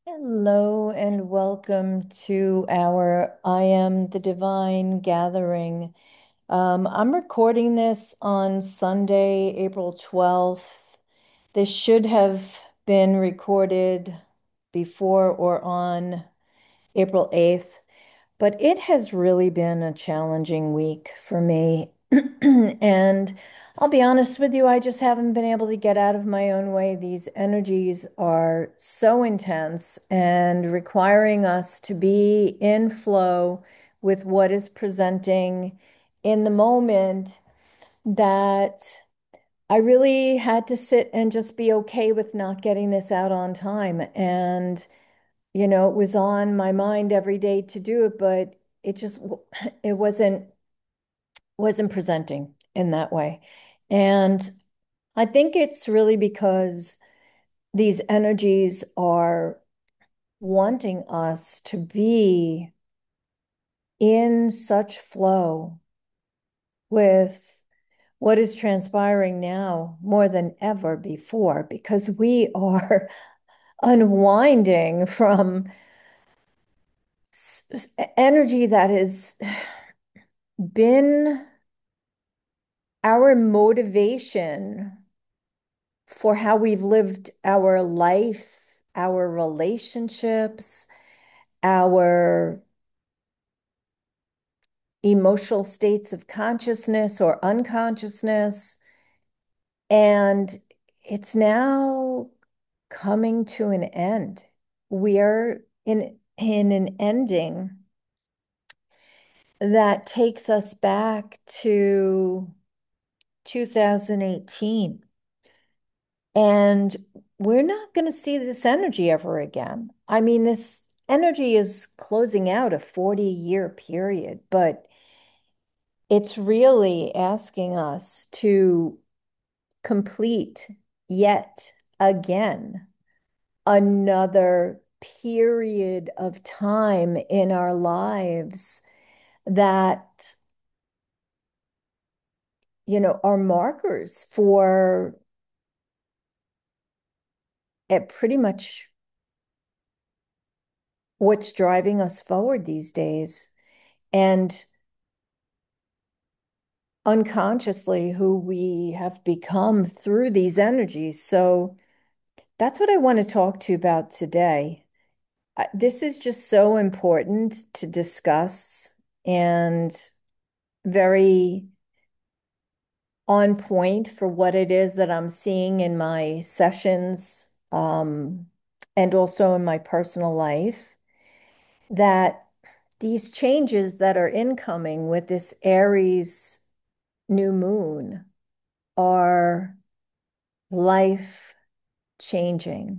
Hello and welcome to our I Am the Divine gathering. I'm recording this on Sunday, April 12th. This should have been recorded before or on April 8th. But it has really been a challenging week for me. And I'll be honest with you, I just haven't been able to get out of my own way. These energies are so intense and requiring us to be in flow with what is presenting in the moment that I really had to sit and just be okay with not getting this out on time. And it was on my mind every day to do it, but it just it wasn't presenting in that way. And I think it's really because these energies are wanting us to be in such flow with what is transpiring now more than ever before, because we are unwinding from energy that has been our motivation for how we've lived our life, our relationships, our emotional states of consciousness or unconsciousness. And it's now coming to an end. We are in an ending that takes us back to 2018. And we're not going to see this energy ever again. I mean, this energy is closing out a 40-year period, but it's really asking us to complete yet again another period of time in our lives that, are markers for pretty much what's driving us forward these days. And unconsciously who we have become through these energies. So that's what I want to talk to you about today. This is just so important to discuss and very on point for what it is that I'm seeing in my sessions, and also in my personal life, that these changes that are incoming with this Aries new moon are life changing.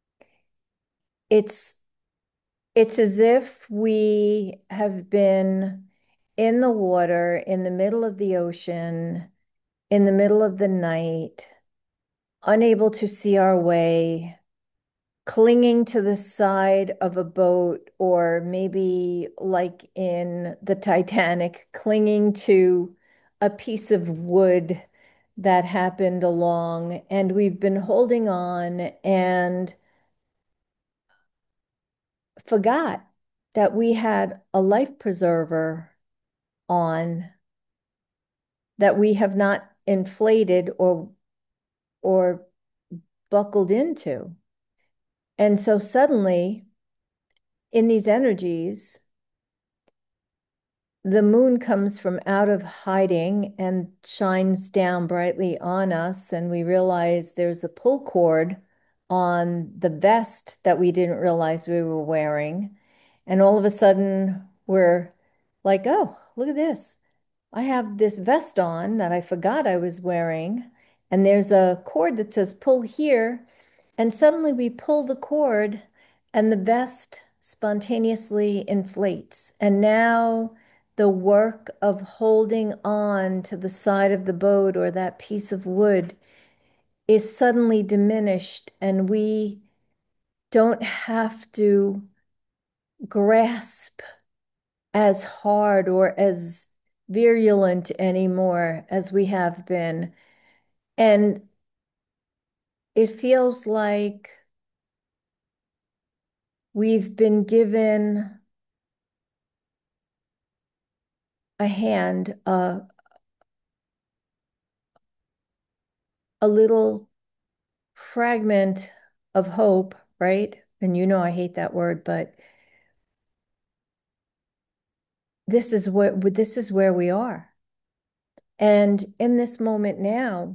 It's it's as if we have been in the water, in the middle of the ocean, in the middle of the night, unable to see our way, clinging to the side of a boat, or maybe like in the Titanic, clinging to a piece of wood that happened along, and we've been holding on and forgot that we had a life preserver on that we have not inflated or buckled into. And so suddenly in these energies, the moon comes from out of hiding and shines down brightly on us, and we realize there's a pull cord on the vest that we didn't realize we were wearing. And all of a sudden, we're like, oh, look at this. I have this vest on that I forgot I was wearing, and there's a cord that says pull here. And suddenly we pull the cord, and the vest spontaneously inflates. And now the work of holding on to the side of the boat or that piece of wood is suddenly diminished, and we don't have to grasp as hard or as virulent anymore as we have been. And it feels like we've been given a hand, a little fragment of hope, right? And you know I hate that word, but this is where we are. And in this moment now,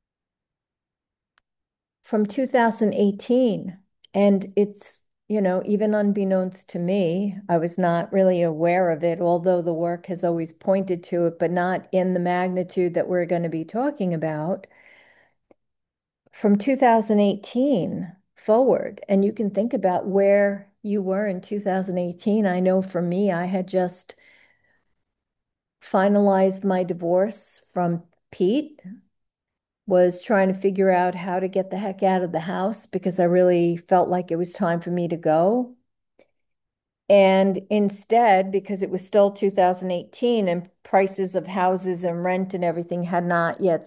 from 2018, and it's, even unbeknownst to me, I was not really aware of it, although the work has always pointed to it, but not in the magnitude that we're going to be talking about. From 2018 forward, and you can think about where you were in 2018. I know for me, I had just finalized my divorce from Pete, was trying to figure out how to get the heck out of the house because I really felt like it was time for me to go. And instead, because it was still 2018 and prices of houses and rent and everything had not yet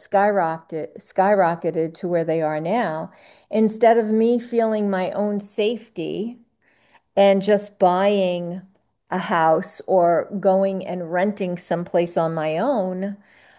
skyrocketed to where they are now, instead of me feeling my own safety and just buying a house or going and renting someplace on my own,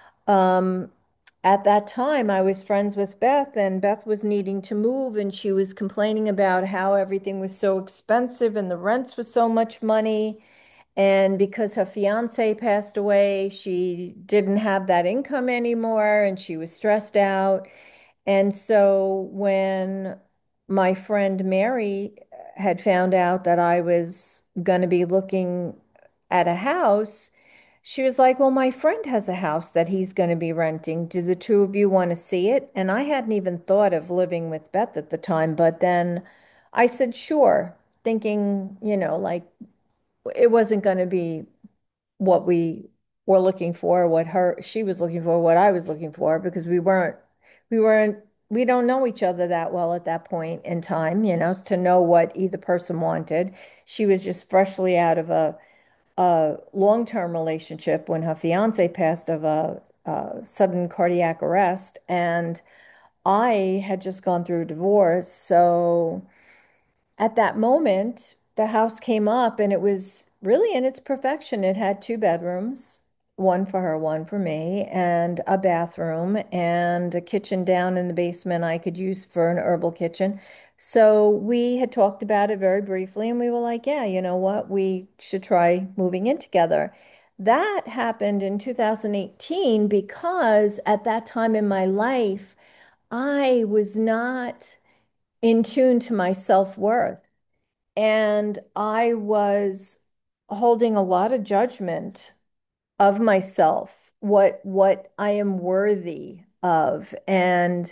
um, at that time, I was friends with Beth, and Beth was needing to move, and she was complaining about how everything was so expensive and the rents was so much money. And because her fiance passed away, she didn't have that income anymore, and she was stressed out. And so when my friend Mary had found out that I was going to be looking at a house, she was like, "Well, my friend has a house that he's going to be renting. Do the two of you want to see it?" And I hadn't even thought of living with Beth at the time, but then I said, "Sure," thinking, like it wasn't going to be what we were looking for, what she was looking for, what I was looking for, because we weren't, we don't know each other that well at that point in time, to know what either person wanted. She was just freshly out of a long-term relationship when her fiance passed of a sudden cardiac arrest, and I had just gone through a divorce. So at that moment, the house came up and it was really in its perfection. It had two bedrooms, one for her, one for me, and a bathroom and a kitchen down in the basement I could use for an herbal kitchen. So we had talked about it very briefly and we were like, yeah, you know what? We should try moving in together. That happened in 2018 because at that time in my life, I was not in tune to my self-worth. And I was holding a lot of judgment of myself, what I am worthy of, and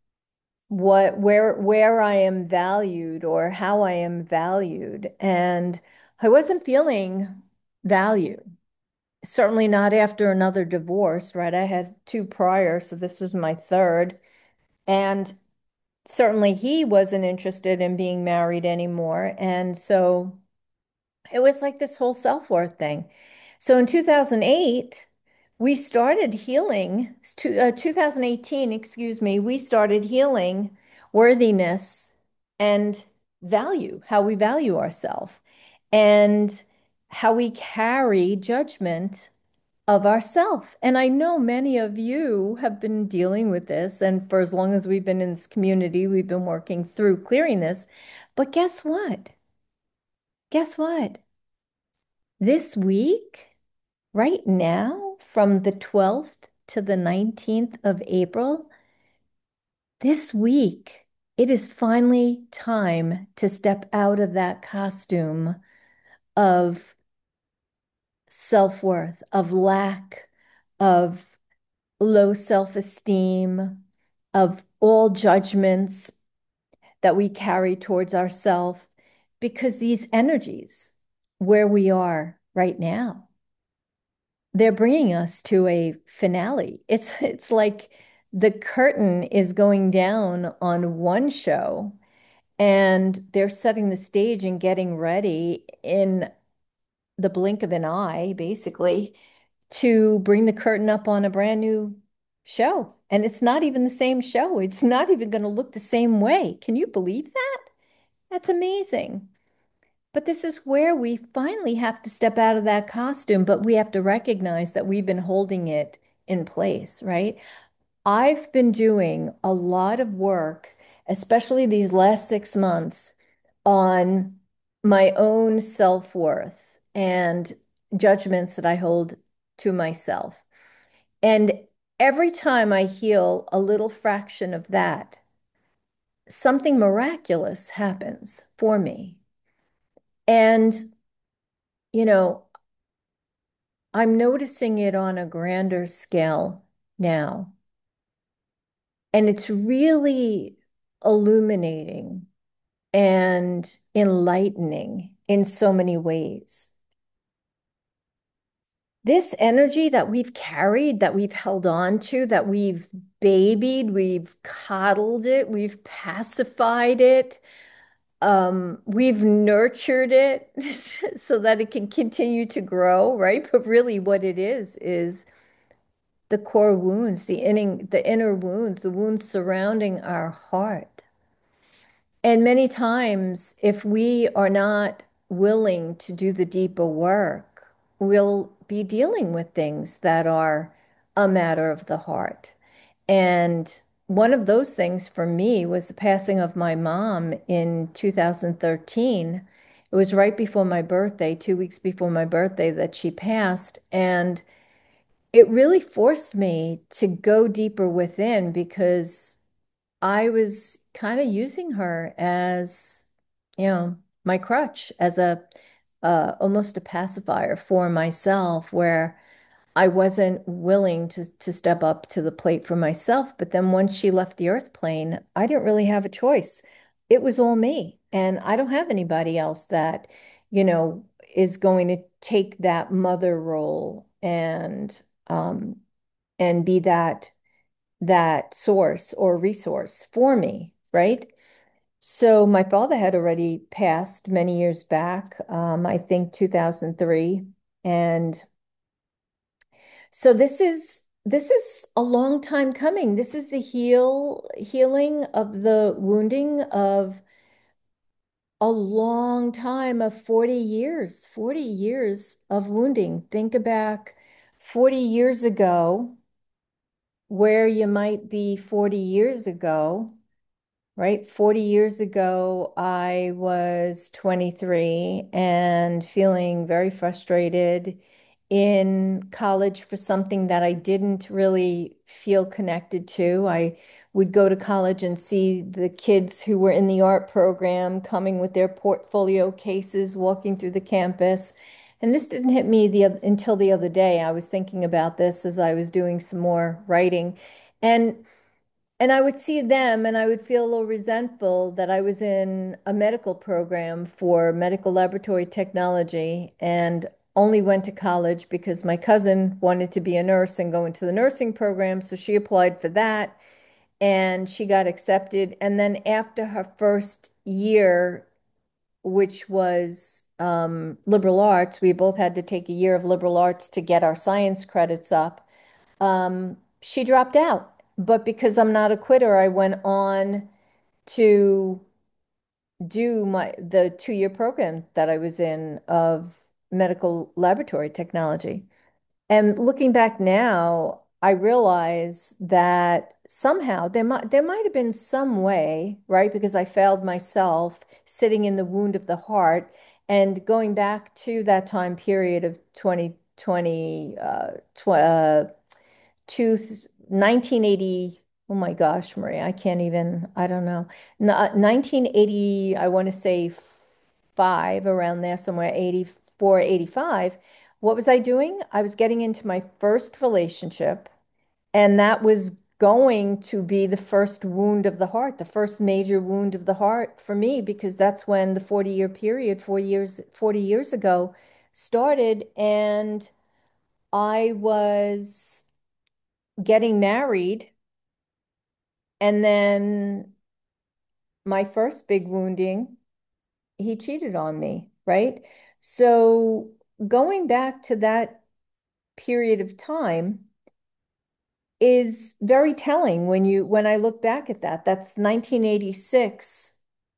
where I am valued or how I am valued. And I wasn't feeling valued. Certainly not after another divorce, right? I had two prior, so this was my third. And certainly he wasn't interested in being married anymore. And so it was like this whole self-worth thing. So in 2008, we started healing, 2018, excuse me, we started healing worthiness and value, how we value ourselves and how we carry judgment of ourself. And I know many of you have been dealing with this, and for as long as we've been in this community, we've been working through clearing this. But guess what? Guess what? This week, right now, from the 12th to the 19th of April, this week, it is finally time to step out of that costume of self-worth, of lack, of low self-esteem, of all judgments that we carry towards ourselves, because these energies, where we are right now, they're bringing us to a finale. It's like the curtain is going down on one show and they're setting the stage and getting ready in the blink of an eye, basically, to bring the curtain up on a brand new show. And it's not even the same show. It's not even going to look the same way. Can you believe that? That's amazing. But this is where we finally have to step out of that costume, but we have to recognize that we've been holding it in place, right? I've been doing a lot of work, especially these last 6 months, on my own self-worth and judgments that I hold to myself. And every time I heal a little fraction of that, something miraculous happens for me. And, you know, I'm noticing it on a grander scale now. And it's really illuminating and enlightening in so many ways. This energy that we've carried, that we've held on to, that we've babied, we've coddled it, we've pacified it, we've nurtured it so that it can continue to grow, right? But really, what it is the core wounds, the inner wounds, the wounds surrounding our heart. And many times, if we are not willing to do the deeper work, we'll be dealing with things that are a matter of the heart. And one of those things for me was the passing of my mom in 2013. It was right before my birthday, 2 weeks before my birthday, that she passed. And it really forced me to go deeper within because I was kind of using her as, my crutch, as a almost a pacifier for myself, where I wasn't willing to step up to the plate for myself. But then once she left the earth plane, I didn't really have a choice. It was all me, and I don't have anybody else that, you know, is going to take that mother role um and be that source or resource for me, right? So my father had already passed many years back, I think 2003. And so this is a long time coming. This is the healing of the wounding of a long time of 40 years of wounding. Think back 40 years ago, where you might be 40 years ago, right? 40 years ago, I was 23 and feeling very frustrated in college for something that I didn't really feel connected to. I would go to college and see the kids who were in the art program coming with their portfolio cases, walking through the campus. And this didn't hit me until the other day. I was thinking about this as I was doing some more writing. And and I would see them and I would feel a little resentful that I was in a medical program for medical laboratory technology and only went to college because my cousin wanted to be a nurse and go into the nursing program. So she applied for that and she got accepted. And then after her first year, which was liberal arts, we both had to take a year of liberal arts to get our science credits up. She dropped out. But because I'm not a quitter, I went on to do the 2-year program that I was in of medical laboratory technology. And looking back now, I realize that somehow there might have been some way, right? Because I failed myself sitting in the wound of the heart and going back to that time period of 2020, to 1980. Oh my gosh, Maria, I can't even, I don't know. 1980, I want to say five, around there somewhere, 84, 85. What was I doing? I was getting into my first relationship, and that was going to be the first wound of the heart, the first major wound of the heart for me, because that's when the 40-year period, 40 years ago started. And I was getting married, and then my first big wounding, he cheated on me, right? So going back to that period of time is very telling when I look back at that. That's 1986.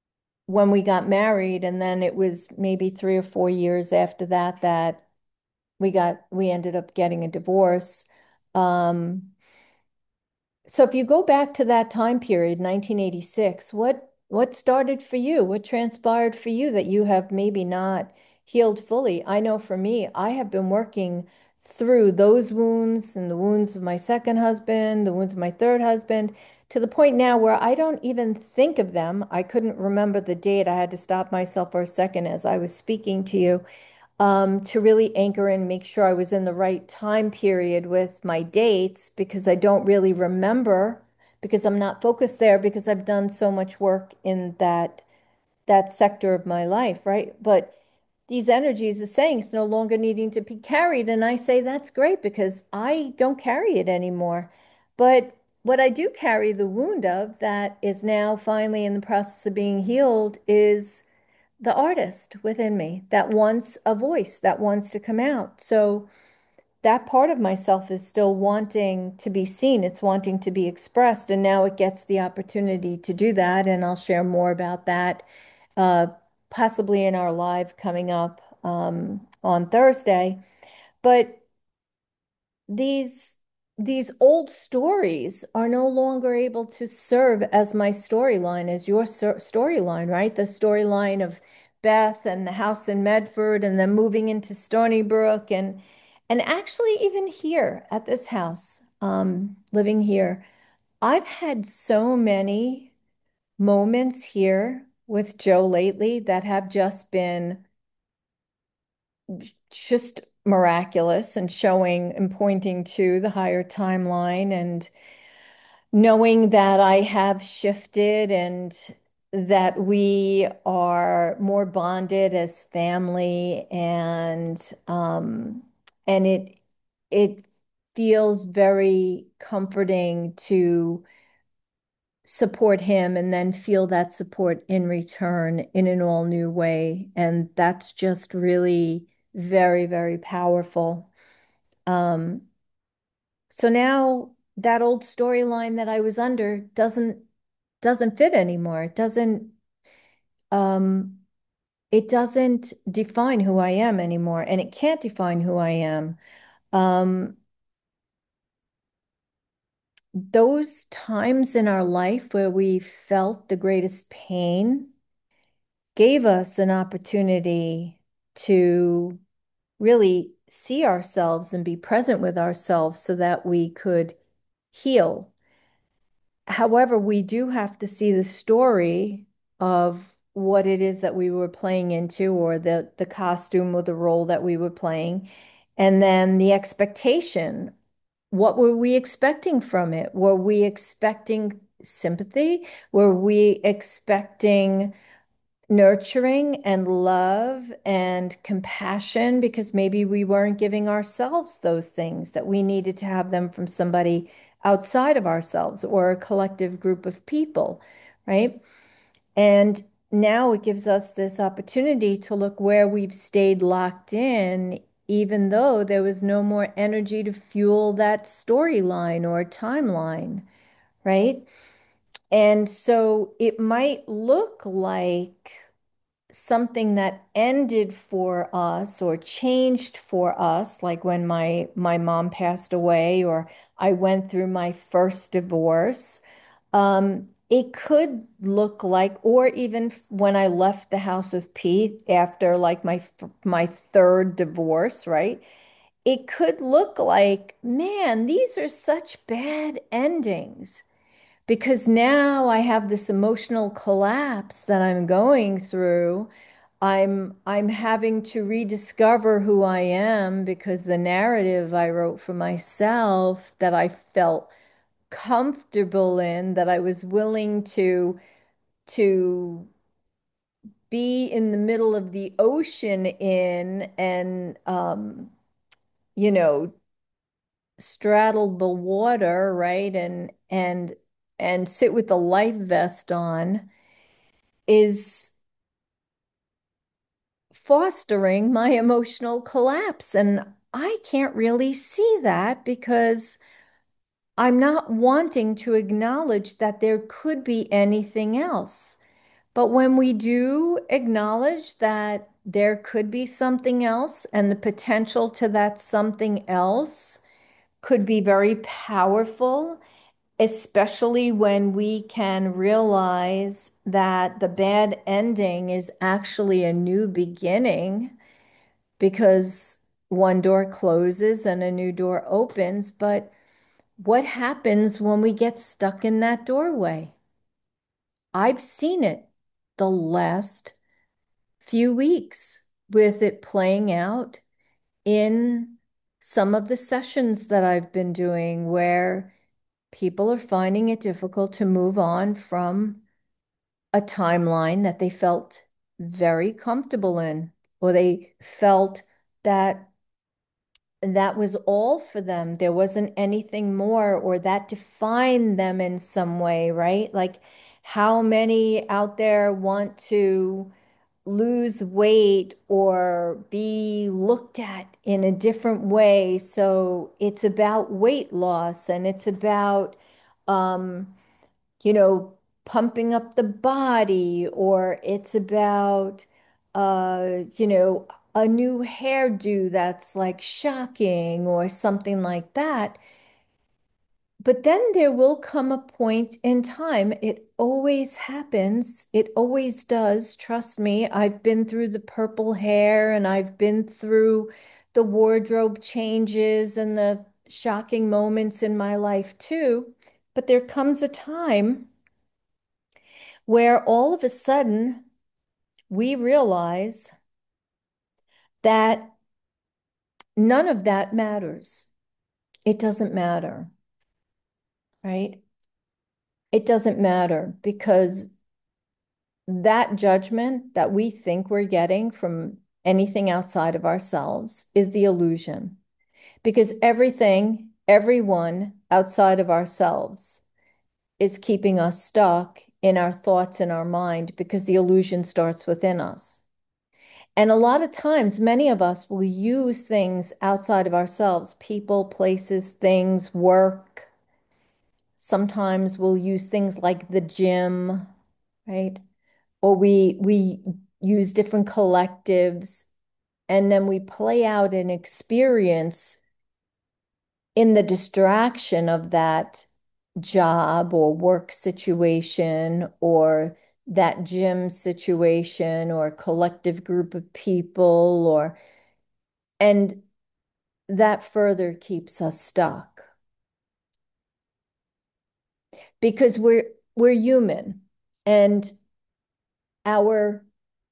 when we got married, and then it was maybe 3 or 4 years after that that we ended up getting a divorce. Um, so if you go back to that time period, 1986, what started for you? What transpired for you that you have maybe not healed fully? I know for me, I have been working through those wounds and the wounds of my second husband, the wounds of my third husband, to the point now where I don't even think of them. I couldn't remember the date. I had to stop myself for a second as I was speaking to you, to really anchor and make sure I was in the right time period with my dates because I don't really remember because I'm not focused there because I've done so much work in that sector of my life, right? But these energies are saying it's no longer needing to be carried. And I say that's great because I don't carry it anymore. But what I do carry the wound of that is now finally in the process of being healed is the artist within me that wants a voice, that wants to come out. So that part of myself is still wanting to be seen, it's wanting to be expressed, and now it gets the opportunity to do that. And I'll share more about that, uh, possibly in our live coming up on Thursday. But these these old stories are no longer able to serve as my storyline, as your storyline, right? The storyline of Beth and the house in Medford and then moving into Stony Brook and actually even here at this house, living here, I've had so many moments here with Joe lately that have just been just miraculous and showing and pointing to the higher timeline and knowing that I have shifted and that we are more bonded as family and it feels very comforting to support him and then feel that support in return in an all new way. And that's just really very, very powerful. Um, so now that old storyline that I was under doesn't fit anymore. Um, it doesn't define who I am anymore, and it can't define who I am. Um, those times in our life where we felt the greatest pain gave us an opportunity to really see ourselves and be present with ourselves so that we could heal. However, we do have to see the story of what it is that we were playing into, or the costume or the role that we were playing, and then the expectation. What were we expecting from it? Were we expecting sympathy? Were we expecting nurturing and love and compassion because maybe we weren't giving ourselves those things that we needed to have them from somebody outside of ourselves or a collective group of people, right? And now it gives us this opportunity to look where we've stayed locked in, even though there was no more energy to fuel that storyline or timeline, right? And so it might look like something that ended for us or changed for us, like when my mom passed away or I went through my first divorce. It could look like, or even when I left the house with Pete after like my third divorce, right? It could look like, man, these are such bad endings because now I have this emotional collapse that I'm going through. I'm having to rediscover who I am because the narrative I wrote for myself that I felt comfortable in, that I was willing to be in the middle of the ocean in and you know straddle the water, right? And sit with the life vest on is fostering my emotional collapse. And I can't really see that because I'm not wanting to acknowledge that there could be anything else. But when we do acknowledge that there could be something else and the potential to that something else could be very powerful, especially when we can realize that the bad ending is actually a new beginning because one door closes and a new door opens. But what happens when we get stuck in that doorway? I've seen it the last few weeks with it playing out in some of the sessions that I've been doing where people are finding it difficult to move on from a timeline that they felt very comfortable in, or they felt that that was all for them. There wasn't anything more, or that defined them in some way, right? Like, how many out there want to lose weight or be looked at in a different way? So it's about weight loss and it's about, um, you know, pumping up the body, or it's about, a new hairdo that's like shocking or something like that. But then there will come a point in time. It always happens. It always does. Trust me. I've been through the purple hair and I've been through the wardrobe changes and the shocking moments in my life too. But there comes a time where all of a sudden we realize that none of that matters. It doesn't matter, right? It doesn't matter because that judgment that we think we're getting from anything outside of ourselves is the illusion. Because everything, everyone outside of ourselves is keeping us stuck in our thoughts and our mind because the illusion starts within us. And a lot of times, many of us will use things outside of ourselves, people, places, things, work. Sometimes we'll use things like the gym, right? Or we use different collectives, and then we play out an experience in the distraction of that job or work situation or that gym situation or collective group of people, or and that further keeps us stuck because we're human, and our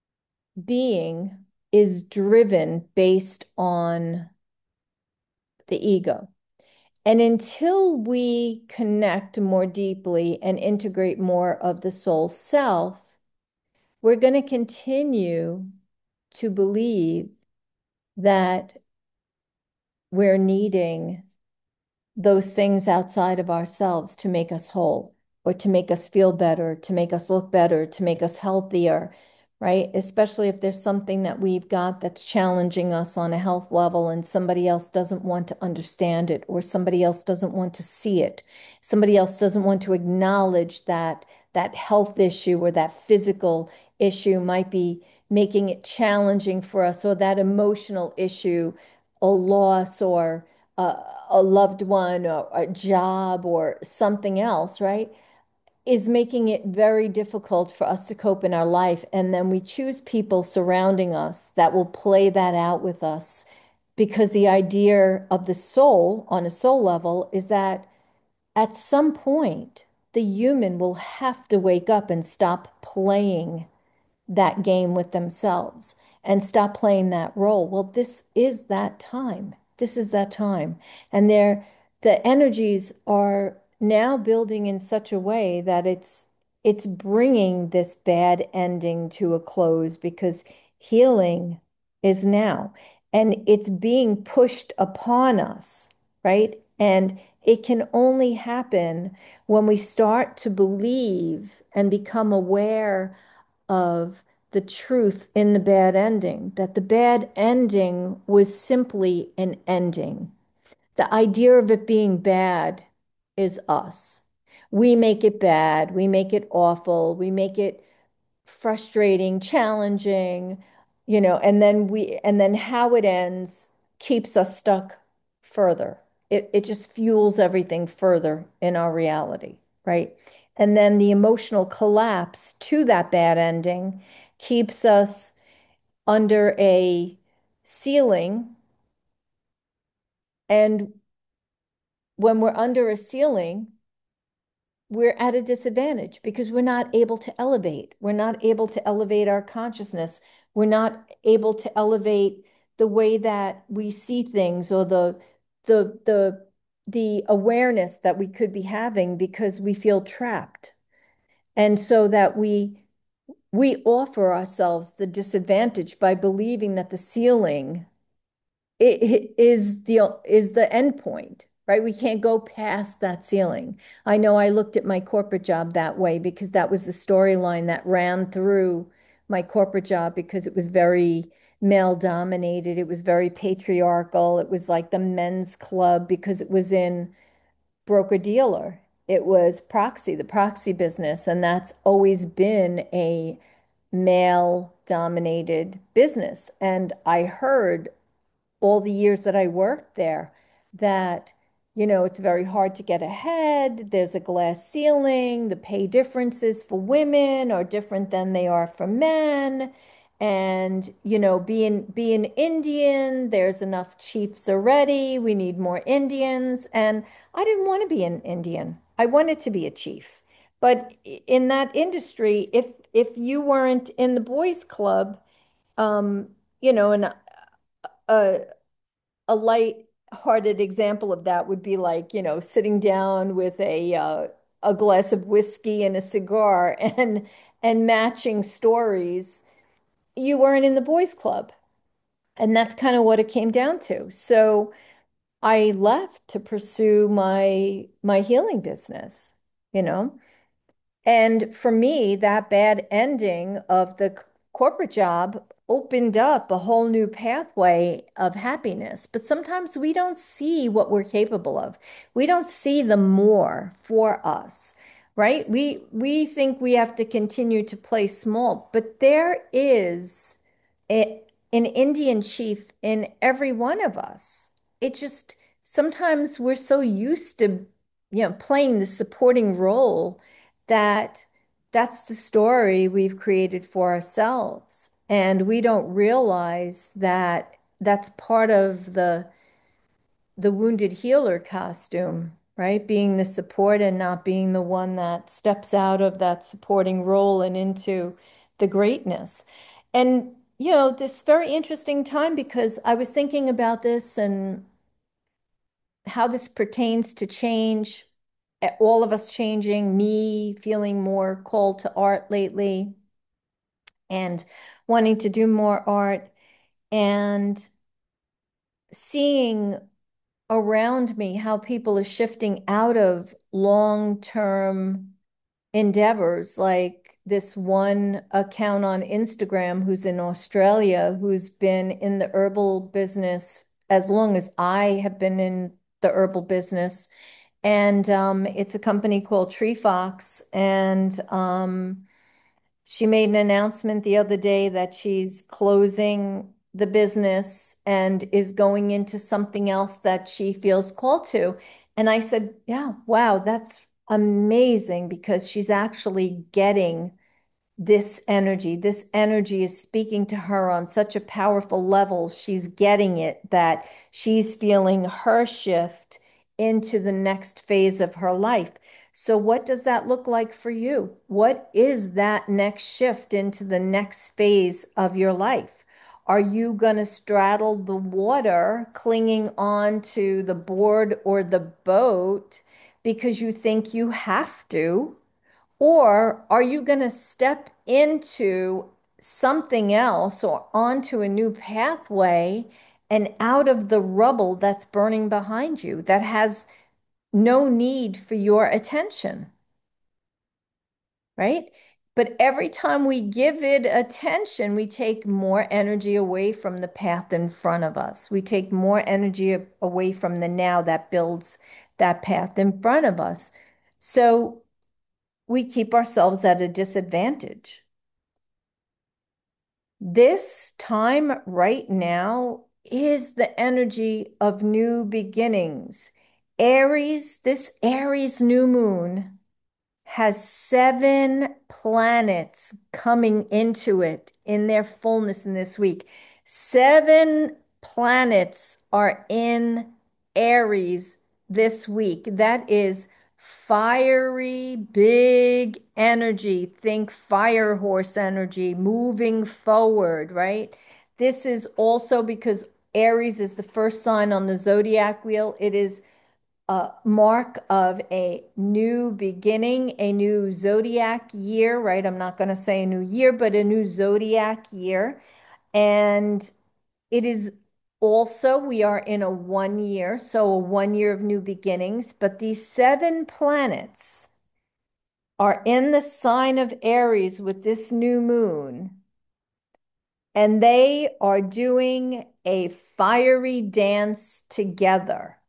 being is driven based on the ego. And until we connect more deeply and integrate more of the soul self, we're going to continue to believe that we're needing those things outside of ourselves to make us whole or to make us feel better, to make us look better, to make us healthier, right? Especially if there's something that we've got that's challenging us on a health level and somebody else doesn't want to understand it, or somebody else doesn't want to see it. Somebody else doesn't want to acknowledge that that health issue or that physical issue might be making it challenging for us, or that emotional issue, a loss or a loved one or a job or something else, right, is making it very difficult for us to cope in our life. And then we choose people surrounding us that will play that out with us because the idea of the soul on a soul level is that at some point, the human will have to wake up and stop playing that game with themselves and stop playing that role. Well, this is that time. This is that time. And the energies are now building in such a way that it's bringing this bad ending to a close because healing is now, and it's being pushed upon us, right? And it can only happen when we start to believe and become aware of the truth in the bad ending, that the bad ending was simply an ending. The idea of it being bad is us. We make it bad, we make it awful, we make it frustrating, challenging, and then how it ends keeps us stuck further. It just fuels everything further in our reality, right? And then the emotional collapse to that bad ending keeps us under a ceiling. And when we're under a ceiling, we're at a disadvantage because we're not able to elevate. We're not able to elevate our consciousness. We're not able to elevate the way that we see things or the the the awareness that we could be having because we feel trapped. And so that we offer ourselves the disadvantage by believing that the ceiling is the end point, right? We can't go past that ceiling. I know I looked at my corporate job that way because that was the storyline that ran through my corporate job because it was very male dominated. It was very patriarchal. It was like the men's club because it was in broker dealer. It was proxy, the proxy business, and that's always been a male dominated business. And I heard all the years that I worked there that, it's very hard to get ahead. There's a glass ceiling. The pay differences for women are different than they are for men. And, being Indian, there's enough chiefs already. We need more Indians. And I didn't want to be an Indian. I wanted to be a chief. But in that industry, if you weren't in the boys' club, um, and a a light-hearted example of that would be like, sitting down with a glass of whiskey and a cigar and matching stories. You weren't in the boys' club. And that's kind of what it came down to. So I left to pursue my healing business, you know. And for me, that bad ending of the corporate job opened up a whole new pathway of happiness. But sometimes we don't see what we're capable of. We don't see the more for us, right? We think we have to continue to play small, but there is an Indian chief in every one of us. It just sometimes we're so used to, playing the supporting role that that's the story we've created for ourselves. And we don't realize that that's part of the wounded healer costume, right? Being the support and not being the one that steps out of that supporting role and into the greatness. And this very interesting time because I was thinking about this and how this pertains to change, all of us changing, me feeling more called to art lately and wanting to do more art and seeing around me how people are shifting out of long-term endeavors like this one account on Instagram who's in Australia who's been in the herbal business as long as I have been in the herbal business. And it's a company called Tree Fox. And she made an announcement the other day that she's closing the business and is going into something else that she feels called to. And I said, yeah, wow, that's amazing because she's actually getting this energy. This energy is speaking to her on such a powerful level. She's getting it that she's feeling her shift into the next phase of her life. So, what does that look like for you? What is that next shift into the next phase of your life? Are you going to straddle the water, clinging on to the board or the boat because you think you have to? Or are you going to step into something else or onto a new pathway and out of the rubble that's burning behind you that has no need for your attention, right? But every time we give it attention, we take more energy away from the path in front of us. We take more energy away from the now that builds that path in front of us. So we keep ourselves at a disadvantage. This time right now is the energy of new beginnings. Aries, this Aries new moon has 7 planets coming into it in their fullness in this week. 7 planets are in Aries this week. That is fiery, big energy. Think fire horse energy, moving forward, right? This is also because Aries is the first sign on the zodiac wheel. It is a mark of a new beginning, a new zodiac year, right? I'm not going to say a new year, but a new zodiac year. And it is also, we are in a 1 year, so a 1 year of new beginnings. But these 7 planets are in the sign of Aries with this new moon, and they are doing a fiery dance together.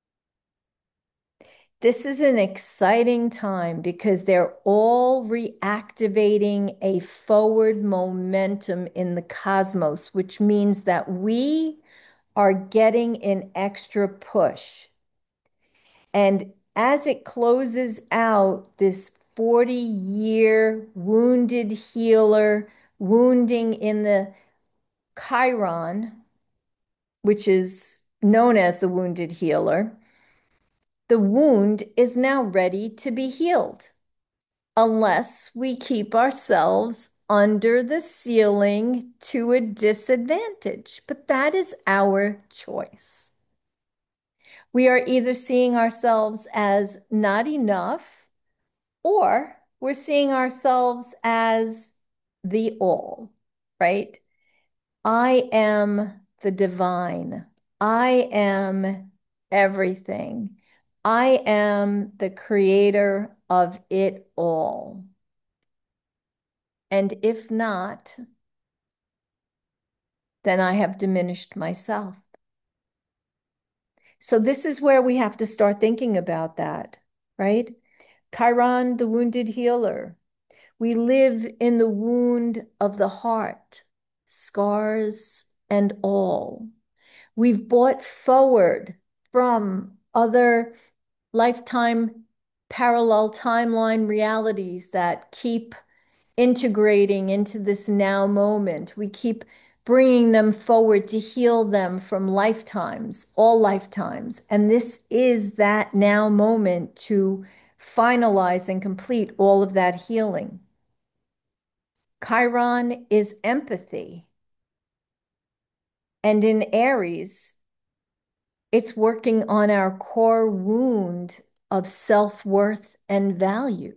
This is an exciting time because they're all reactivating a forward momentum in the cosmos, which means that we are getting an extra push. And as it closes out this 40-year wounded healer, wounding in the Chiron, which is known as the wounded healer, the wound is now ready to be healed, unless we keep ourselves under the ceiling to a disadvantage. But that is our choice. We are either seeing ourselves as not enough, or we're seeing ourselves as the all, right? I am the divine. I am everything. I am the creator of it all. And if not, then I have diminished myself. So this is where we have to start thinking about that, right? Chiron, the wounded healer. We live in the wound of the heart, scars and all. We've brought forward from other lifetime parallel timeline realities that keep integrating into this now moment. We keep bringing them forward to heal them from lifetimes, all lifetimes. And this is that now moment to finalize and complete all of that healing. Chiron is empathy. And in Aries, it's working on our core wound of self-worth and value.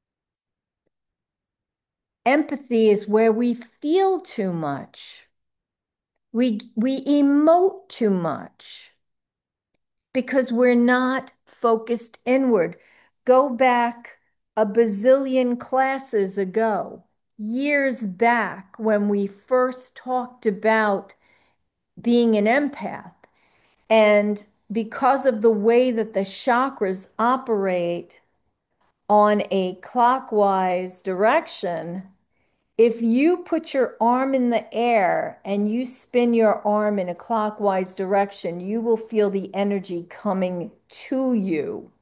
Empathy is where we feel too much. We emote too much because we're not focused inward. Go back a bazillion classes ago, years back, when we first talked about being an empath. And because of the way that the chakras operate on a clockwise direction, if you put your arm in the air and you spin your arm in a clockwise direction, you will feel the energy coming to you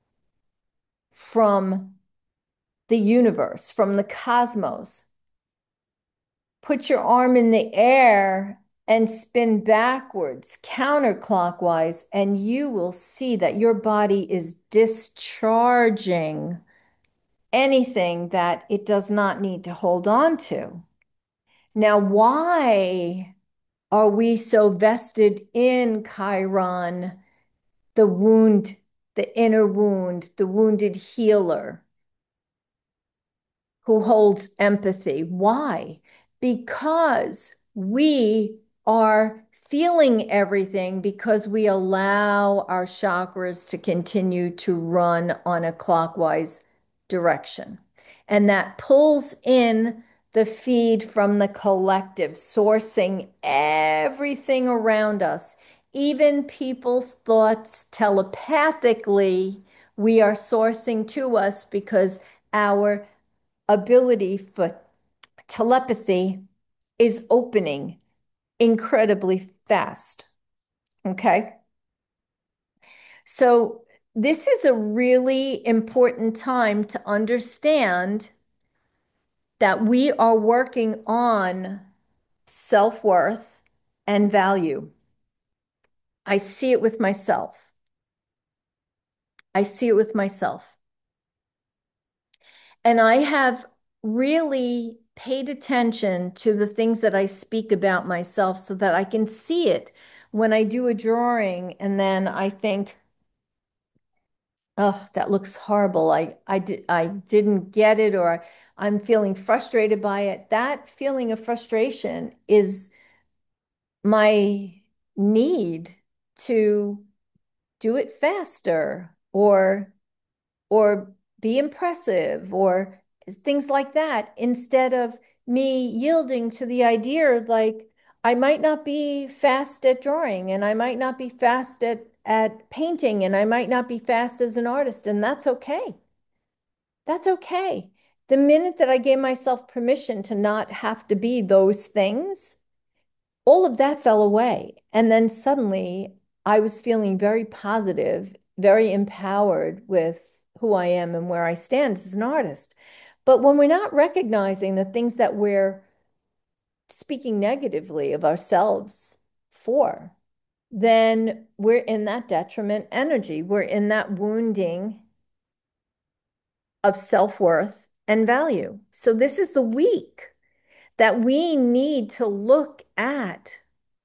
from the universe, from the cosmos. Put your arm in the air and spin backwards, counterclockwise, and you will see that your body is discharging anything that it does not need to hold on to. Now, why are we so vested in Chiron, the wound, the inner wound, the wounded healer who holds empathy? Why? Because we are feeling everything because we allow our chakras to continue to run on a clockwise direction. And that pulls in the feed from the collective, sourcing everything around us, even people's thoughts telepathically. We are sourcing to us because our ability for telepathy is opening incredibly fast. Okay. So this is a really important time to understand that we are working on self-worth and value. I see it with myself. I see it with myself. And I have really paid attention to the things that I speak about myself so that I can see it when I do a drawing and then I think, oh, that looks horrible. I didn't get it, or I'm feeling frustrated by it. That feeling of frustration is my need to do it faster or be impressive or things like that, instead of me yielding to the idea like I might not be fast at drawing and I might not be fast at painting and I might not be fast as an artist, and that's okay. That's okay. The minute that I gave myself permission to not have to be those things, all of that fell away. And then suddenly I was feeling very positive, very empowered with who I am and where I stand as an artist. But when we're not recognizing the things that we're speaking negatively of ourselves for, then we're in that detriment energy. We're in that wounding of self-worth and value. So this is the week that we need to look at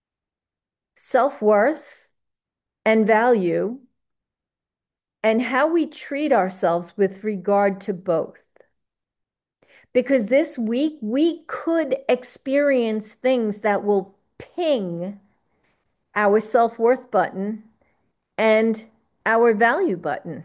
self-worth and value and how we treat ourselves with regard to both. Because this week we could experience things that will ping our self-worth button and our value button.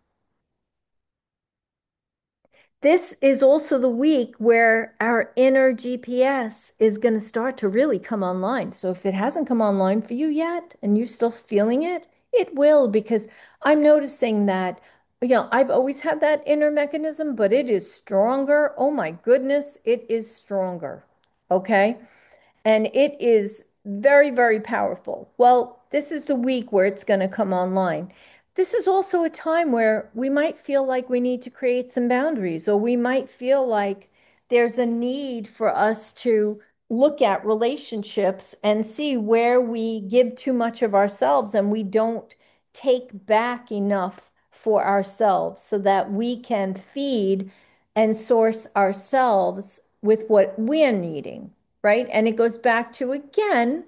This is also the week where our inner GPS is going to start to really come online. So if it hasn't come online for you yet and you're still feeling it, it will, because I'm noticing that, I've always had that inner mechanism, but it is stronger. Oh my goodness, it is stronger. Okay. And it is very, very powerful. Well, this is the week where it's going to come online. This is also a time where we might feel like we need to create some boundaries, or we might feel like there's a need for us to look at relationships and see where we give too much of ourselves and we don't take back enough for ourselves so that we can feed and source ourselves with what we're needing, right? And it goes back to, again,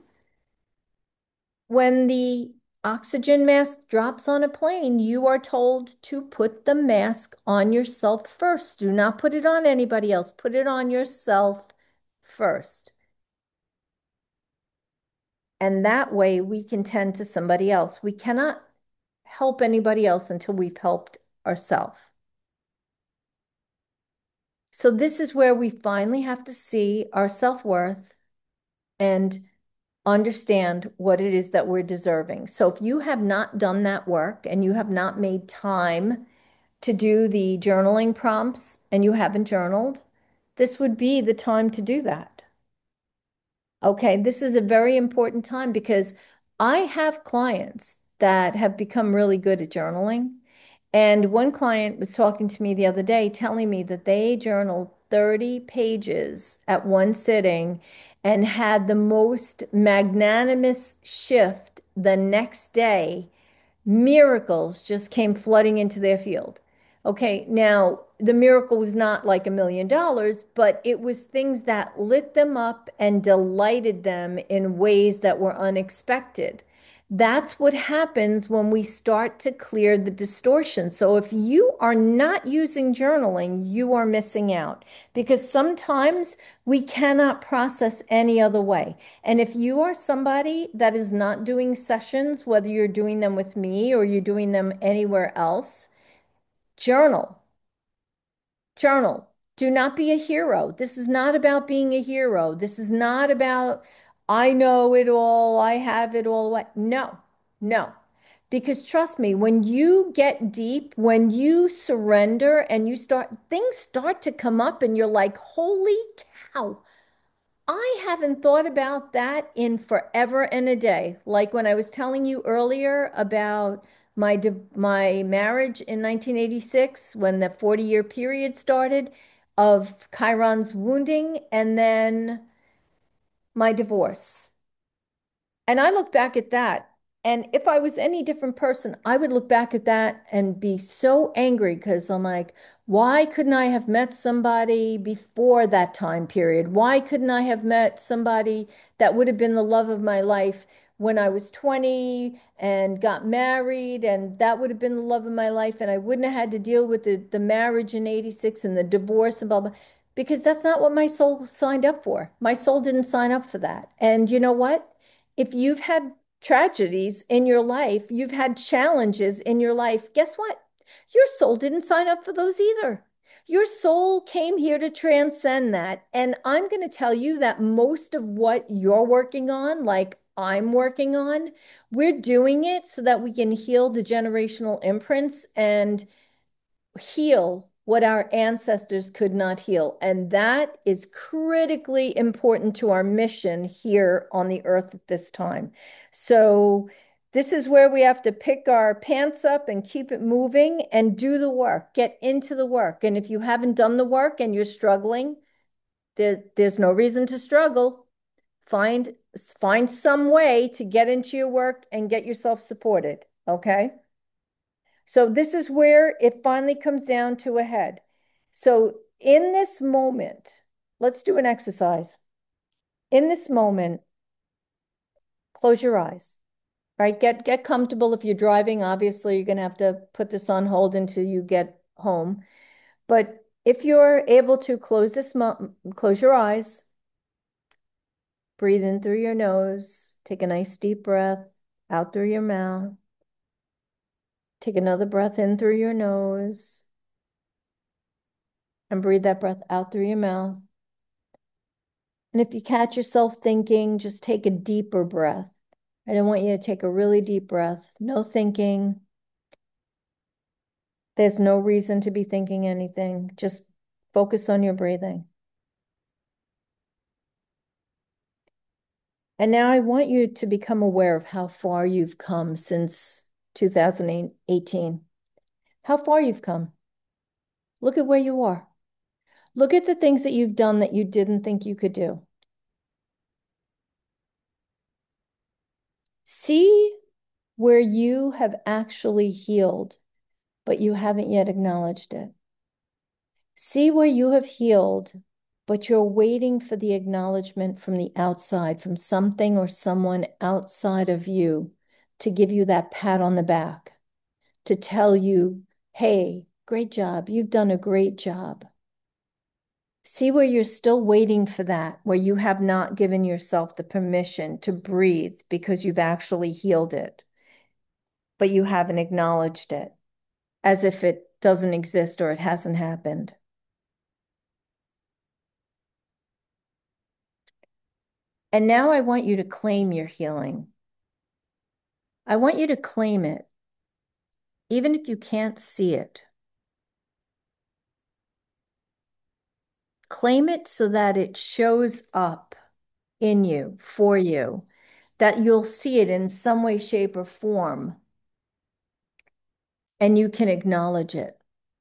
when the oxygen mask drops on a plane, you are told to put the mask on yourself first. Do not put it on anybody else. Put it on yourself first. And that way we can tend to somebody else. We cannot help anybody else until we've helped ourselves. So this is where we finally have to see our self-worth and understand what it is that we're deserving. So if you have not done that work and you have not made time to do the journaling prompts and you haven't journaled, this would be the time to do that. Okay, this is a very important time because I have clients that have become really good at journaling. And one client was talking to me the other day, telling me that they journaled 30 pages at one sitting and had the most magnanimous shift the next day. Miracles just came flooding into their field. Okay, now the miracle was not like $1 million, but it was things that lit them up and delighted them in ways that were unexpected. That's what happens when we start to clear the distortion. So if you are not using journaling, you are missing out, because sometimes we cannot process any other way. And if you are somebody that is not doing sessions, whether you're doing them with me or you're doing them anywhere else, journal. Journal. Do not be a hero. This is not about being a hero. This is not about, I know it all, I have it all. What? No, no. Because trust me, when you get deep, when you surrender and you start, things start to come up and you're like, holy cow, I haven't thought about that in forever and a day. Like when I was telling you earlier about my marriage in 1986, when the 40-year period started of Chiron's wounding, and then my divorce. And I look back at that. And if I was any different person, I would look back at that and be so angry because I'm like, why couldn't I have met somebody before that time period? Why couldn't I have met somebody that would have been the love of my life when I was 20 and got married? And that would have been the love of my life. And I wouldn't have had to deal with the marriage in 86 and the divorce and blah, blah, because that's not what my soul signed up for. My soul didn't sign up for that. And you know what? If you've had tragedies in your life, you've had challenges in your life, guess what? Your soul didn't sign up for those either. Your soul came here to transcend that. And I'm going to tell you that most of what you're working on, like I'm working on, we're doing it so that we can heal the generational imprints and heal what our ancestors could not heal. And that is critically important to our mission here on the earth at this time. So, this is where we have to pick our pants up and keep it moving and do the work, get into the work. And if you haven't done the work and you're struggling, there's no reason to struggle. Find find some way to get into your work and get yourself supported. Okay. So this is where it finally comes down to a head. So in this moment, let's do an exercise. In this moment, close your eyes, right? Get comfortable. If you're driving, obviously you're going to have to put this on hold until you get home. But if you're able to close your eyes, breathe in through your nose, take a nice deep breath out through your mouth. Take another breath in through your nose and breathe that breath out through your mouth. And if you catch yourself thinking, just take a deeper breath. I don't want you to take a really deep breath. No thinking. There's no reason to be thinking anything. Just focus on your breathing. And now I want you to become aware of how far you've come since 2018. How far you've come. Look at where you are. Look at the things that you've done that you didn't think you could do. See where you have actually healed, but you haven't yet acknowledged it. See where you have healed, but you're waiting for the acknowledgement from the outside, from something or someone outside of you to give you that pat on the back, to tell you, hey, great job. You've done a great job. See where you're still waiting for that, where you have not given yourself the permission to breathe because you've actually healed it, but you haven't acknowledged it as if it doesn't exist or it hasn't happened. And now I want you to claim your healing. I want you to claim it, even if you can't see it. Claim it so that it shows up in you, for you, that you'll see it in some way, shape, or form, and you can acknowledge it.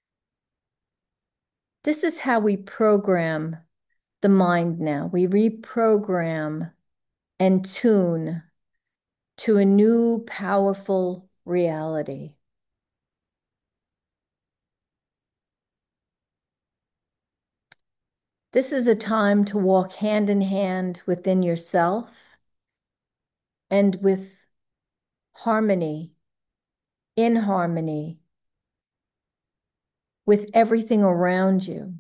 This is how we program the mind now. We reprogram and tune to a new, powerful reality. This is a time to walk hand in hand within yourself and with harmony, in harmony with everything around you.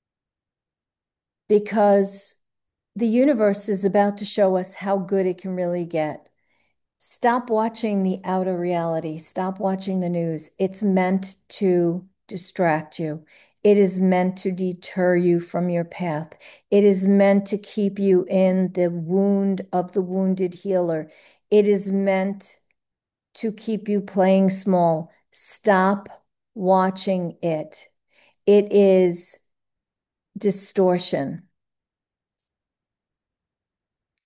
Because the universe is about to show us how good it can really get. Stop watching the outer reality. Stop watching the news. It's meant to distract you. It is meant to deter you from your path. It is meant to keep you in the wound of the wounded healer. It is meant to keep you playing small. Stop watching it. It is distortion.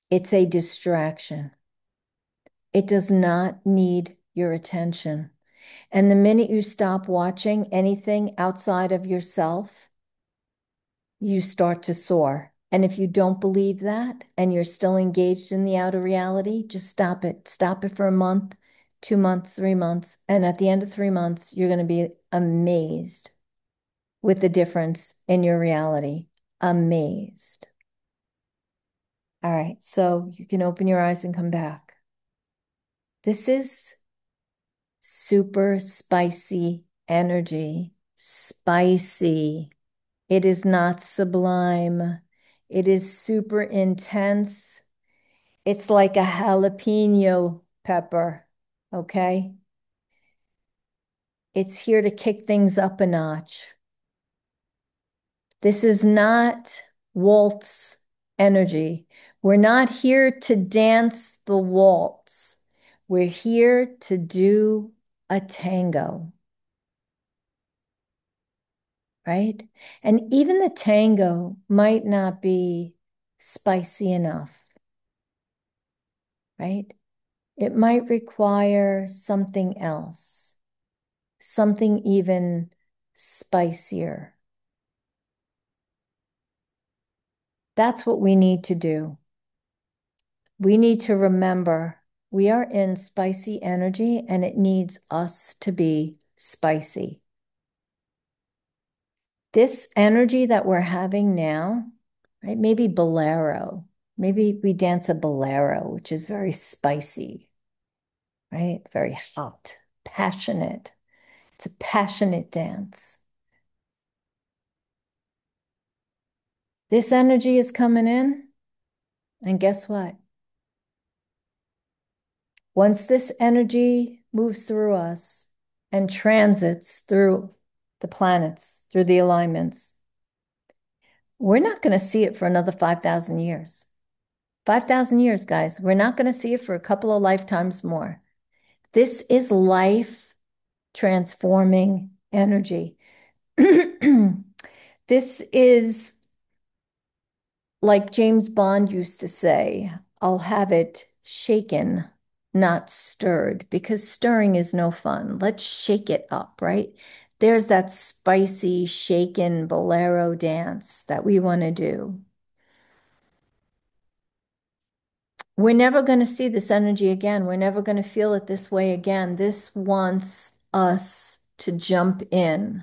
It's a distraction. It does not need your attention. And the minute you stop watching anything outside of yourself, you start to soar. And if you don't believe that and you're still engaged in the outer reality, just stop it. Stop it for a month, 2 months, 3 months. And at the end of 3 months, you're going to be amazed with the difference in your reality. Amazed. All right. So you can open your eyes and come back. This is super spicy energy. Spicy. It is not sublime. It is super intense. It's like a jalapeno pepper, okay? It's here to kick things up a notch. This is not waltz energy. We're not here to dance the waltz. We're here to do a tango, right? And even the tango might not be spicy enough, right? It might require something else, something even spicier. That's what we need to do. We need to remember we are in spicy energy and it needs us to be spicy. This energy that we're having now, right? Maybe bolero. Maybe we dance a bolero, which is very spicy, right? Very hot, passionate. It's a passionate dance. This energy is coming in, and guess what? Once this energy moves through us and transits through the planets, through the alignments, we're not going to see it for another 5,000 years. 5,000 years, guys. We're not going to see it for a couple of lifetimes more. This is life transforming energy. This is like James Bond used to say, I'll have it shaken, not stirred, because stirring is no fun. Let's shake it up, right? There's that spicy, shaken bolero dance that we want to do. We're never going to see this energy again. We're never going to feel it this way again. This wants us to jump in,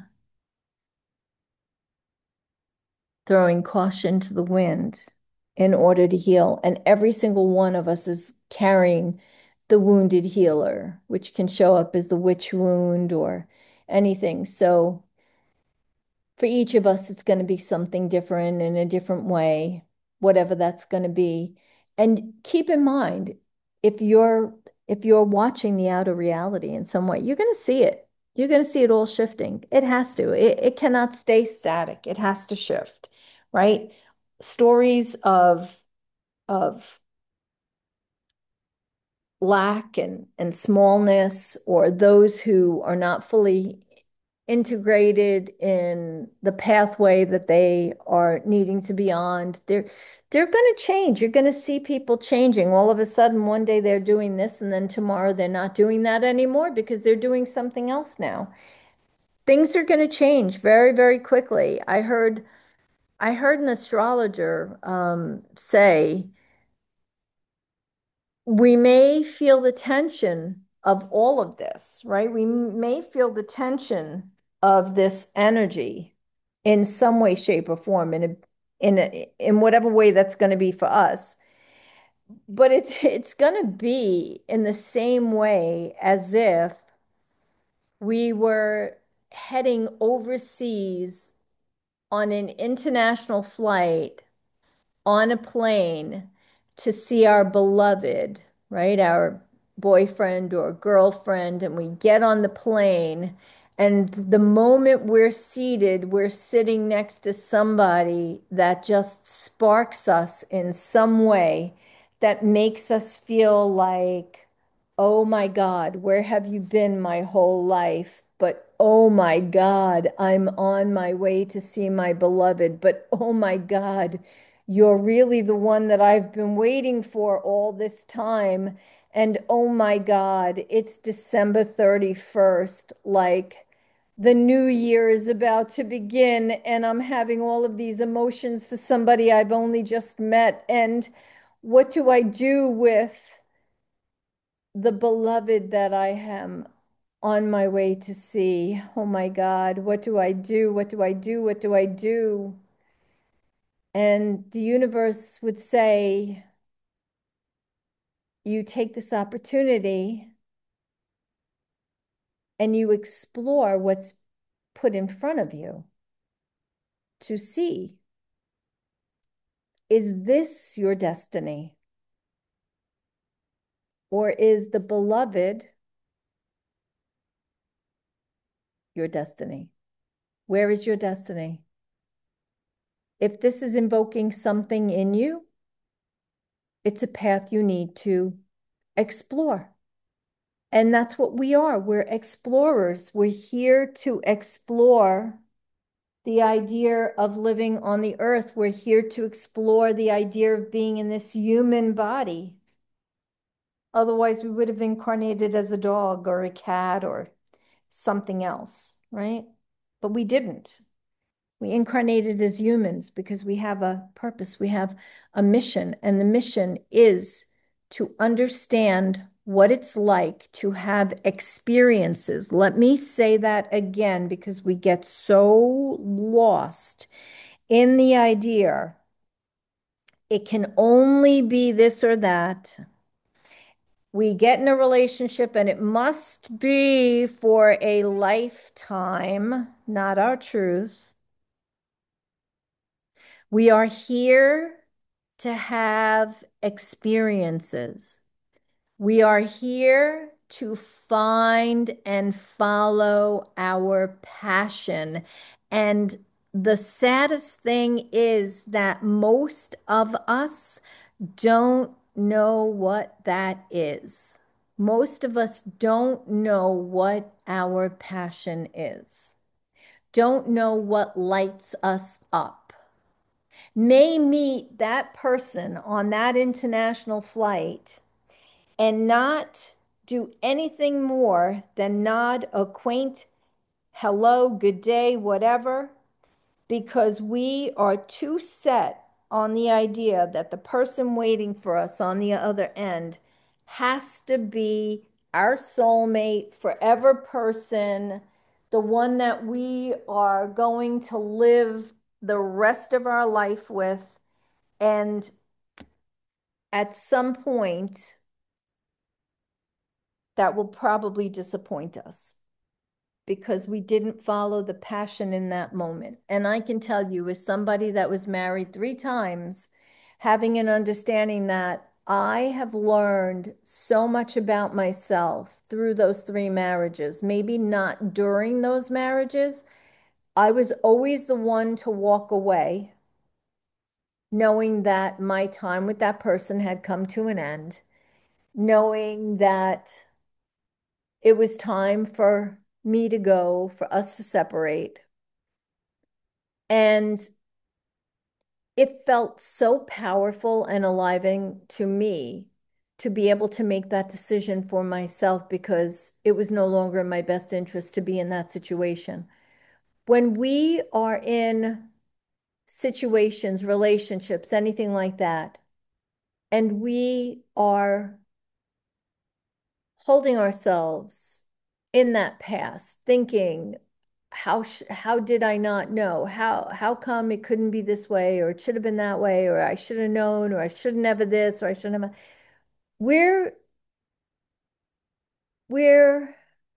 throwing caution to the wind in order to heal. And every single one of us is carrying the wounded healer, which can show up as the witch wound or anything. So for each of us, it's going to be something different in a different way, whatever that's going to be. And keep in mind, if you're if you're watching the outer reality in some way, you're going to see it. You're going to see it all shifting. It has to. It cannot stay static. It has to shift, right? Stories of lack and smallness, or those who are not fully integrated in the pathway that they are needing to be on, they're going to change. You're going to see people changing. All of a sudden, one day they're doing this, and then tomorrow they're not doing that anymore because they're doing something else now. Things are going to change very, very quickly. I heard an astrologer say we may feel the tension of all of this, right? We may feel the tension of this energy in some way, shape, or form, in whatever way that's going to be for us. But it's going to be in the same way as if we were heading overseas on an international flight on a plane to see our beloved, right? Our boyfriend or girlfriend, and we get on the plane. And the moment we're seated, we're sitting next to somebody that just sparks us in some way that makes us feel like, oh my God, where have you been my whole life? But oh my God, I'm on my way to see my beloved. But oh my God, You're really the one that I've been waiting for all this time. And oh my God, it's December 31st. Like the new year is about to begin, and I'm having all of these emotions for somebody I've only just met. And what do I do with the beloved that I am on my way to see? Oh my God, what do I do? What do I do? What do I do? And the universe would say, you take this opportunity and you explore what's put in front of you to see, is this your destiny? Or is the beloved your destiny? Where is your destiny? If this is invoking something in you, it's a path you need to explore. And that's what we are. We're explorers. We're here to explore the idea of living on the earth. We're here to explore the idea of being in this human body. Otherwise, we would have incarnated as a dog or a cat or something else, right? But we didn't. We incarnated as humans because we have a purpose, we have a mission, and the mission is to understand what it's like to have experiences. Let me say that again because we get so lost in the idea it can only be this or that. We get in a relationship and it must be for a lifetime, not our truth. We are here to have experiences. We are here to find and follow our passion. And the saddest thing is that most of us don't know what that is. Most of us don't know what our passion is, don't know what lights us up. May meet that person on that international flight and not do anything more than nod a quaint hello, good day, whatever, because we are too set on the idea that the person waiting for us on the other end has to be our soulmate, forever person, the one that we are going to live the rest of our life with. And at some point, that will probably disappoint us because we didn't follow the passion in that moment. And I can tell you, as somebody that was married 3 times, having an understanding that I have learned so much about myself through those 3 marriages, maybe not during those marriages. I was always the one to walk away, knowing that my time with that person had come to an end, knowing that it was time for me to go, for us to separate. And it felt so powerful and aliving to me to be able to make that decision for myself because it was no longer in my best interest to be in that situation. When we are in situations, relationships, anything like that, and we are holding ourselves in that past, thinking, how did I not know? How come it couldn't be this way, or it should have been that way, or I should have known, or I shouldn't have this, or I shouldn't have. We're we're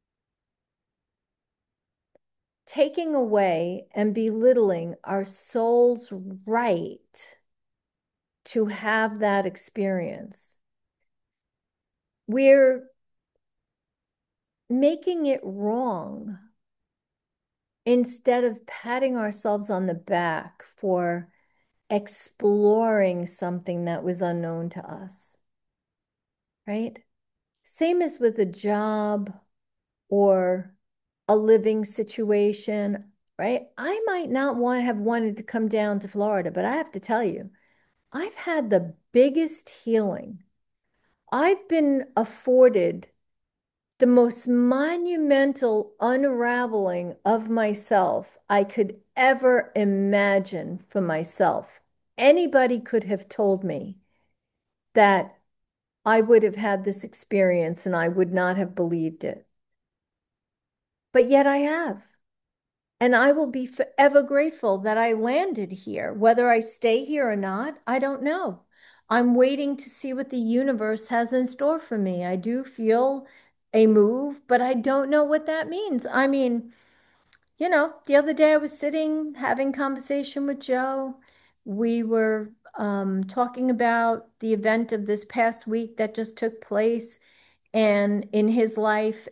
taking away and belittling our soul's right to have that experience. We're making it wrong instead of patting ourselves on the back for exploring something that was unknown to us, right? Same as with a job or a living situation, right? I might not want have wanted to come down to Florida, but I have to tell you, I've had the biggest healing. I've been afforded the most monumental unraveling of myself I could ever imagine for myself. Anybody could have told me that I would have had this experience and I would not have believed it. But yet I have. And I will be forever grateful that I landed here. Whether I stay here or not, I don't know. I'm waiting to see what the universe has in store for me. I do feel a move, but I don't know what that means. I mean, the other day I was sitting having conversation with Joe. We were talking about the event of this past week that just took place and in his life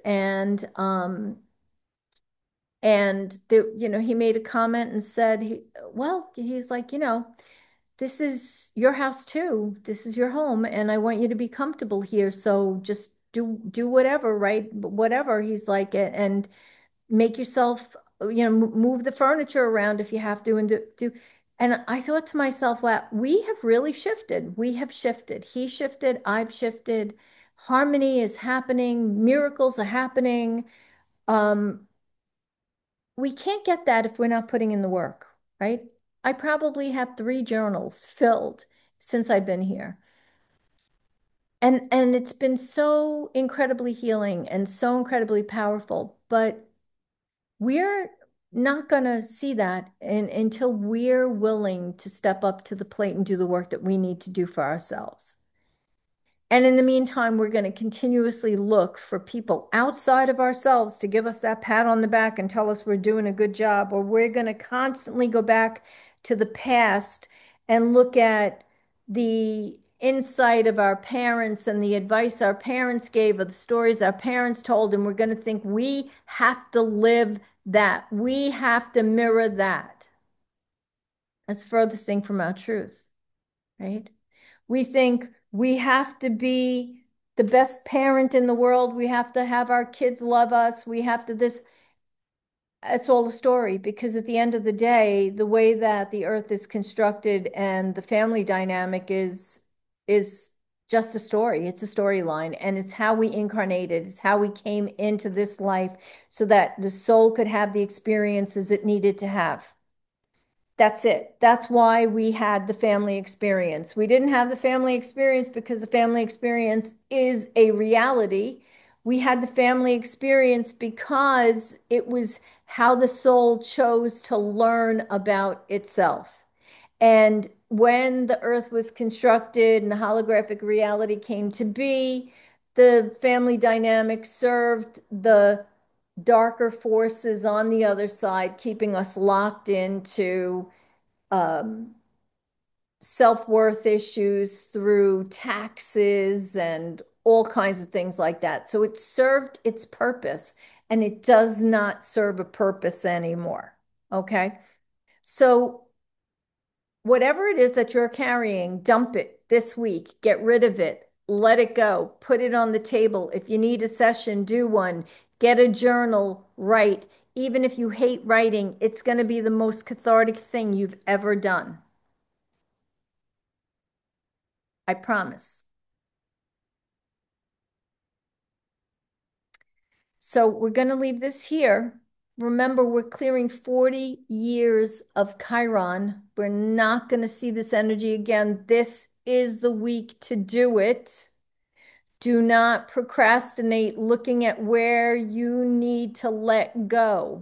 and he made a comment and said he's like, this is your house too. This is your home, and I want you to be comfortable here. So just do whatever, right? Whatever. He's like, and make yourself, move the furniture around if you have to, and do. And I thought to myself, wow, we have really shifted. We have shifted. He shifted. I've shifted. Harmony is happening. Miracles are happening. Um, we can't get that if we're not putting in the work, right? I probably have 3 journals filled since I've been here. And it's been so incredibly healing and so incredibly powerful, but we're not going to see that until we're willing to step up to the plate and do the work that we need to do for ourselves. And in the meantime, we're going to continuously look for people outside of ourselves to give us that pat on the back and tell us we're doing a good job, or we're going to constantly go back to the past and look at the insight of our parents and the advice our parents gave, or the stories our parents told, and we're going to think we have to live that. We have to mirror that. That's the furthest thing from our truth, right? We think we have to be the best parent in the world. We have to have our kids love us. We have to this. It's all a story because at the end of the day, the way that the earth is constructed and the family dynamic is just a story. It's a storyline, and it's how we incarnated. It's how we came into this life so that the soul could have the experiences it needed to have. That's it. That's why we had the family experience. We didn't have the family experience because the family experience is a reality. We had the family experience because it was how the soul chose to learn about itself. And when the earth was constructed and the holographic reality came to be, the family dynamic served the darker forces on the other side, keeping us locked into um, self-worth issues through taxes and all kinds of things like that. So it served its purpose and it does not serve a purpose anymore. Okay. So whatever it is that you're carrying, dump it this week, get rid of it, let it go, put it on the table. If you need a session, do one, get a journal, write. Even if you hate writing, it's going to be the most cathartic thing you've ever done. I promise. So we're going to leave this here. Remember, we're clearing 40 years of Chiron. We're not going to see this energy again. This is the week to do it. Do not procrastinate looking at where you need to let go.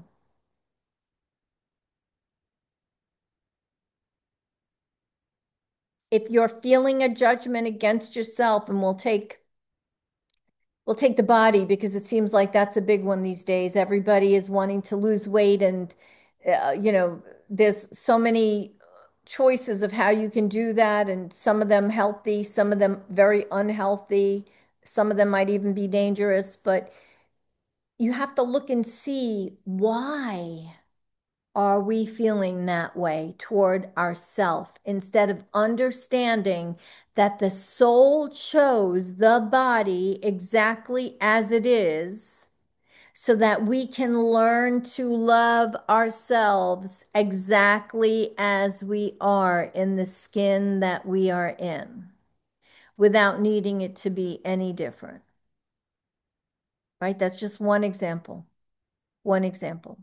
If you're feeling a judgment against yourself, and we'll take the body because it seems like that's a big one these days. Everybody is wanting to lose weight, and there's so many choices of how you can do that, and some of them healthy, some of them very unhealthy, some of them might even be dangerous, but you have to look and see why are we feeling that way toward ourself instead of understanding that the soul chose the body exactly as it is so that we can learn to love ourselves exactly as we are in the skin that we are in without needing it to be any different, right? That's just one example, one example.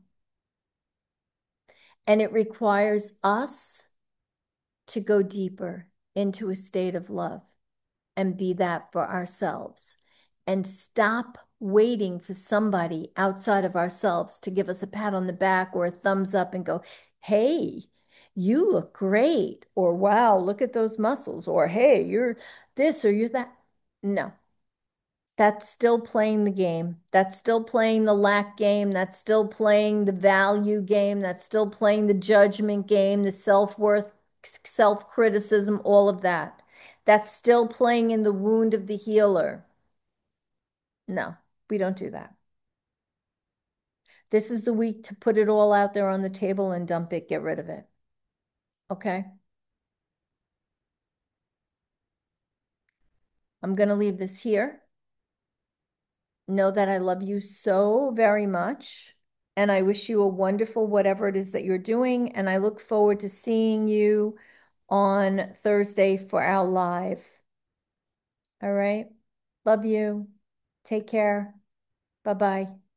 And it requires us to go deeper into a state of love and be that for ourselves and stop waiting for somebody outside of ourselves to give us a pat on the back or a thumbs up and go, hey, you look great, or wow, look at those muscles, or hey, you're this or you're that. No, that's still playing the game. That's still playing the lack game. That's still playing the value game. That's still playing the judgment game, the self-worth, self-criticism, all of that. That's still playing in the wound of the healer. No, we don't do that. This is the week to put it all out there on the table and dump it, get rid of it. Okay? I'm going to leave this here. Know that I love you so very much. And I wish you a wonderful whatever it is that you're doing. And I look forward to seeing you on Thursday for our live. All right. Love you. Take care. Bye bye.